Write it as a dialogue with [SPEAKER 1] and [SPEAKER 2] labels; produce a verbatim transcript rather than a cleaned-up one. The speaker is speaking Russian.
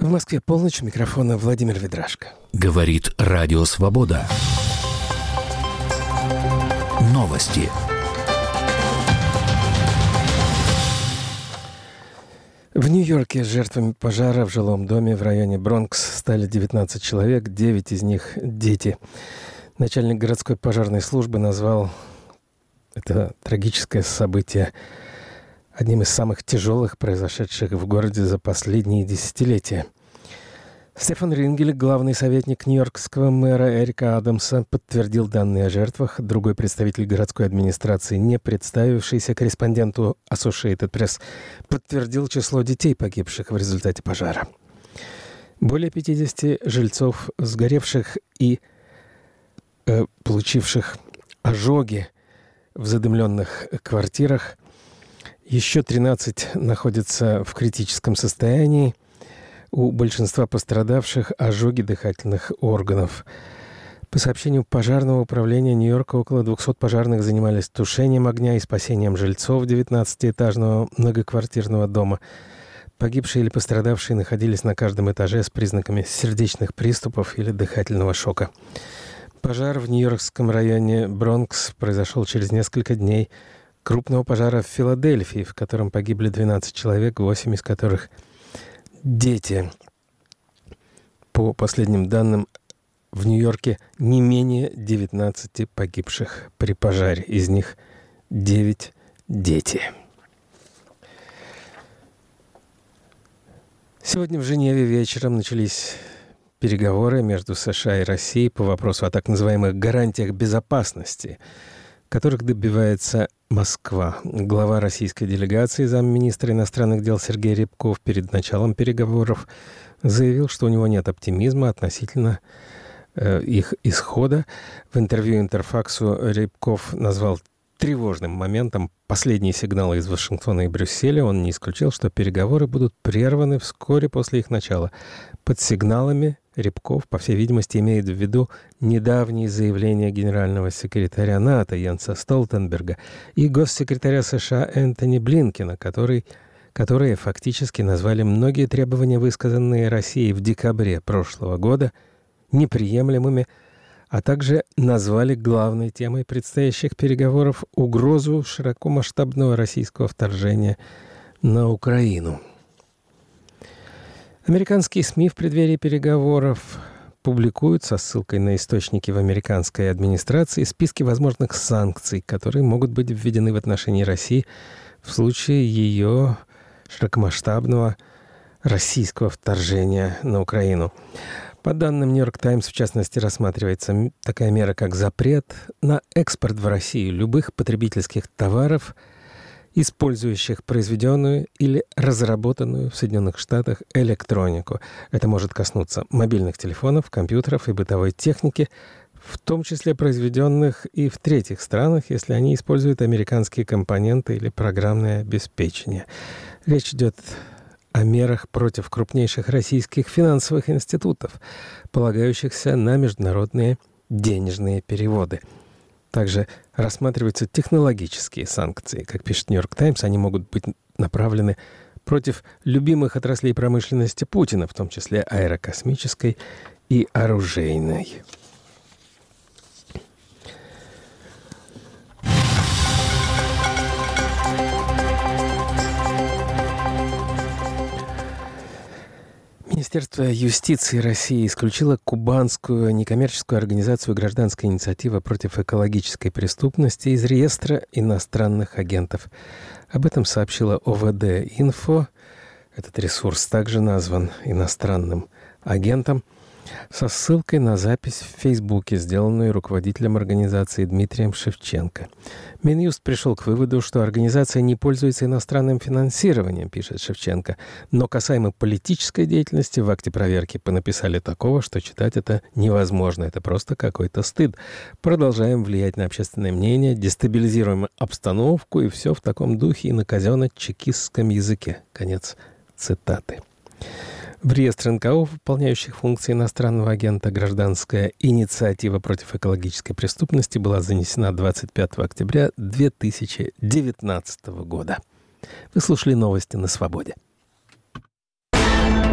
[SPEAKER 1] В Москве полночь, у микрофона Владимир Ведрашко.
[SPEAKER 2] Говорит Радио Свобода. Новости.
[SPEAKER 1] В Нью-Йорке жертвами пожара в жилом доме в районе Бронкс стали девятнадцать человек, девять из них – дети. Начальник городской пожарной службы назвал это трагическое событие одним из самых тяжелых, произошедших в городе за последние десятилетия. Стефан Рингель, главный советник нью-йоркского мэра Эрика Адамса, подтвердил данные о жертвах. Другой представитель городской администрации, не представившийся корреспонденту Associated Press, подтвердил число детей, погибших в результате пожара. Более пятидесяти жильцов, сгоревших и э, получивших ожоги в задымленных квартирах. Еще тринадцать находятся в критическом состоянии. У большинства пострадавших ожоги дыхательных органов. По сообщению пожарного управления Нью-Йорка, около двухсот пожарных занимались тушением огня и спасением жильцов девятнадцатиэтажного многоквартирного дома. Погибшие или пострадавшие находились на каждом этаже с признаками сердечных приступов или дыхательного шока. Пожар в нью-йоркском районе Бронкс произошел через несколько дней крупного пожара в Филадельфии, в котором погибли двенадцать человек, восемь из которых дети. По последним данным, в Нью-Йорке не менее девятнадцати погибших при пожаре. Из них девять дети. Сегодня в Женеве вечером начались переговоры между США и Россией по вопросу о так называемых гарантиях безопасности, которых добивается Москва. Глава российской делегации, замминистра иностранных дел Сергей Рябков перед началом переговоров заявил, что у него нет оптимизма относительно э, их исхода. В интервью Интерфаксу Рябков назвал тревожным моментом последние сигналы из Вашингтона и Брюсселя. Он не исключил, что переговоры будут прерваны вскоре после их начала. Под сигналами Рябков, по всей видимости, имеет в виду недавние заявления генерального секретаря НАТО Йенса Столтенберга и госсекретаря США Энтони Блинкена, который, которые фактически назвали многие требования, высказанные Россией в декабре прошлого года, неприемлемыми, а также назвали главной темой предстоящих переговоров угрозу широкомасштабного российского вторжения на Украину. Американские СМИ в преддверии переговоров публикуют со ссылкой на источники в американской администрации списки возможных санкций, которые могут быть введены в отношении России в случае ее широкомасштабного российского вторжения на Украину. По данным «Нью-Йорк Таймс», в частности, рассматривается такая мера, как запрет на экспорт в Россию любых потребительских товаров, использующих произведенную или разработанную в Соединенных Штатах электронику. Это может коснуться мобильных телефонов, компьютеров и бытовой техники, в том числе произведенных и в третьих странах, если они используют американские компоненты или программное обеспечение. Речь идет о мерах против крупнейших российских финансовых институтов, полагающихся на международные денежные переводы. Также рассматриваются технологические санкции. Как пишет «Нью-Йорк Таймс», они могут быть направлены против любимых отраслей промышленности Путина, в том числе аэрокосмической и оружейной. Министерство юстиции России исключило кубанскую некоммерческую организацию «Гражданская инициатива против экологической преступности» из реестра иностранных агентов. Об этом сообщила О В Д-Инфо. Этот ресурс также назван иностранным агентом, со ссылкой на запись в Фейсбуке, сделанную руководителем организации Дмитрием Шевченко. Минюст пришел к выводу, что организация не пользуется иностранным финансированием, пишет Шевченко, но касаемо политической деятельности в акте проверки понаписали такого, что читать это невозможно. Это просто какой-то стыд. Продолжаем влиять на общественное мнение, дестабилизируем обстановку, и все в таком духе и на казенно-чекистском языке. Конец цитаты. В реестр Н К О, выполняющих функции иностранного агента, «Гражданская инициатива против экологической преступности» была занесена двадцать пятого октября две тысячи девятнадцатого года. Вы слушали новости на Свободе.